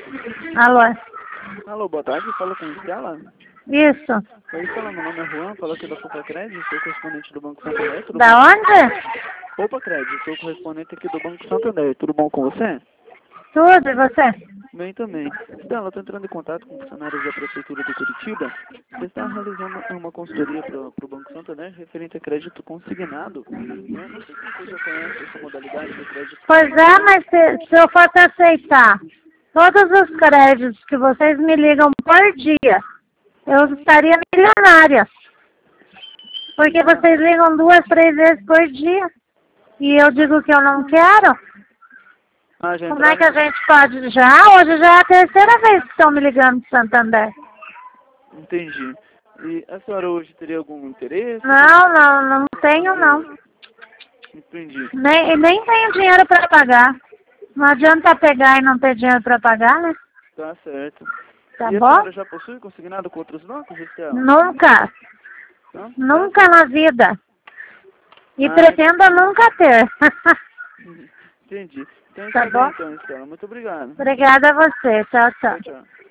Alô? Alô, boa tarde, fala com Estela. Isso. Oi, Estela, meu nome é Juan, falo aqui da Poupa Crédito, sou correspondente do Banco Santander, tudo bom? Da onde? Poupa Crédito, sou correspondente aqui do Banco Santander, tudo bom com você? Tudo, e você? Bem também. Estela, estou entrando em contato com funcionários da Prefeitura de Curitiba. Você está realizando uma consultoria para o Banco Santander referente a crédito consignado. Né? Não sei se você já conhece essa modalidade de crédito Pois é, mas se eu fosse aceitar todos os créditos que vocês me ligam por dia, eu estaria milionária. Porque vocês ligam 2, 3 vezes por dia. E eu digo que eu não quero. Ah, já Como é que a entraram? gente pode já? Hoje já é a terceira vez que estão me ligando do Santander. Entendi. E a senhora hoje teria algum interesse? Não tenho não. Entendi. Nem tenho dinheiro para pagar. Não adianta pegar e não ter dinheiro para pagar, né? Tá certo. Tá E a bom? senhora já possui consignado com outros bancos, Estela? Nunca. Não? Nunca na vida. E Ah, pretendo nunca ter. entendi. Então Tá está bem bom? então, Estela. Muito obrigado. Obrigada a você. Tchau, tchau. Tchau, tchau.